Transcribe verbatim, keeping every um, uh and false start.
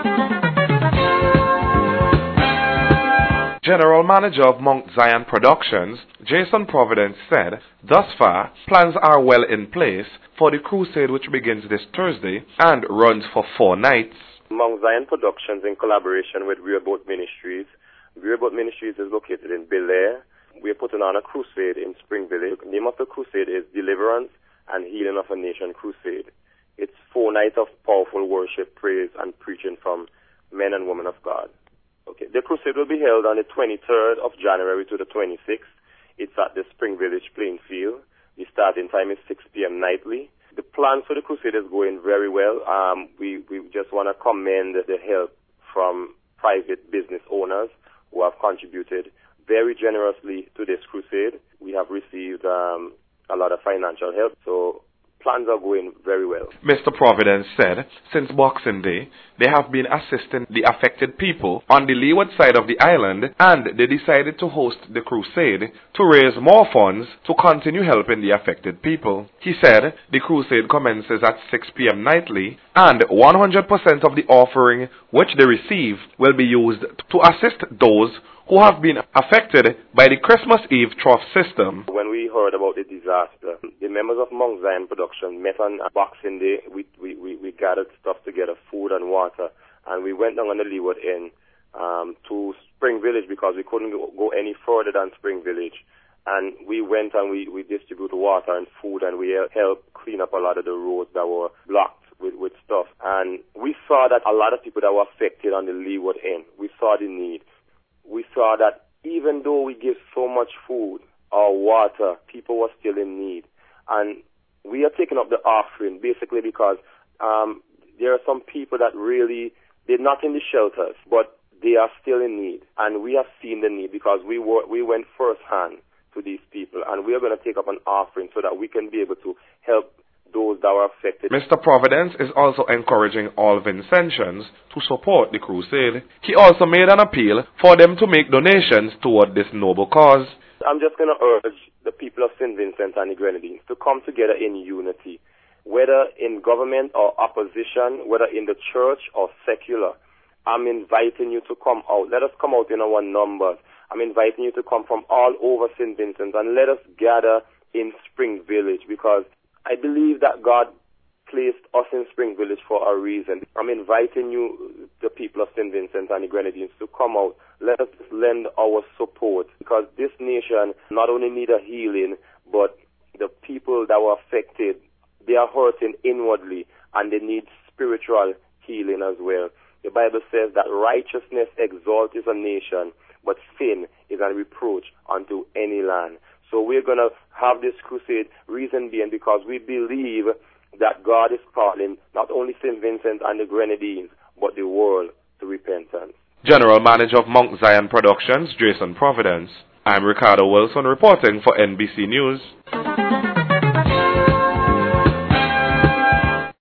General Manager of Mount Zion Productions, Jason Providence, said, thus far, plans are well in place for the crusade which begins this Thursday and runs for four nights. Mount Zion Productions, in collaboration with Rehoboth Ministries. Rehoboth Ministries is located in Bel Air. We are putting on a crusade in Spring Village. The name of the crusade is Deliverance and Healing of a Nation Crusade. It's four nights of powerful worship, praise, and preaching from men and women of God. Okay, the crusade will be held on the twenty-third of January to the twenty-sixth. It's at the Spring Village playing field. The starting time is six p.m. nightly. The plans for the crusade is going very well. Um, we, we just want to commend the help from private business owners who have contributed very generously to this crusade. We have received um, a lot of financial help, so plans are going very well. Mister Providence said, since Boxing Day, they have been assisting the affected people on the leeward side of the island, and they decided to host the crusade to raise more funds to continue helping the affected people. He said the crusade commences at six p.m. nightly, and one hundred percent of the offering which they receive will be used to assist those who have been affected by the Christmas Eve trough system. When we heard about the disaster, the members of Mount Zion Production met on Boxing Day. We, we, we, we gathered stuff together, food and water, and we went down on the leeward end um, to Spring Village because we couldn't go, go any further than Spring Village. And we went and we, we distributed water and food, and we helped clean up a lot of the roads that were blocked with, with stuff. And we saw that a lot of people that were affected on the leeward end, we saw the need. We saw that even though we give so much food or water, people were still in need. And we are taking up the offering basically because um, there are some people that really, they're not in the shelters, but they are still in need. And we have seen the need because we were, we went firsthand to these people. And we are going to take up an offering so that we can be able to help those that were affected. Mister Providence is also encouraging all Vincentians to support the crusade. He also made an appeal for them to make donations toward this noble cause. I'm just going to urge the people of Saint Vincent and the Grenadines to come together in unity, whether in government or opposition, whether in the church or secular. I'm inviting you to come out. Let us come out in our numbers. I'm inviting you to come from all over Saint Vincent and let us gather in Spring Village, because I believe that God placed us in Spring Village for a reason. I'm inviting you, the people of Saint Vincent and the Grenadines, to come out. Let us lend our support, because this nation not only need a healing, but the people that were affected, they are hurting inwardly, and they need spiritual healing as well. The Bible says that righteousness exalteth a nation, but sin is a reproach unto any land. So we're going to have this crusade, reason being because we believe that God is calling not only Saint Vincent and the Grenadines, but the world to repentance. General Manager of Mount Zion Productions, Jason Providence. I'm Ricardo Wilson reporting for N B C News.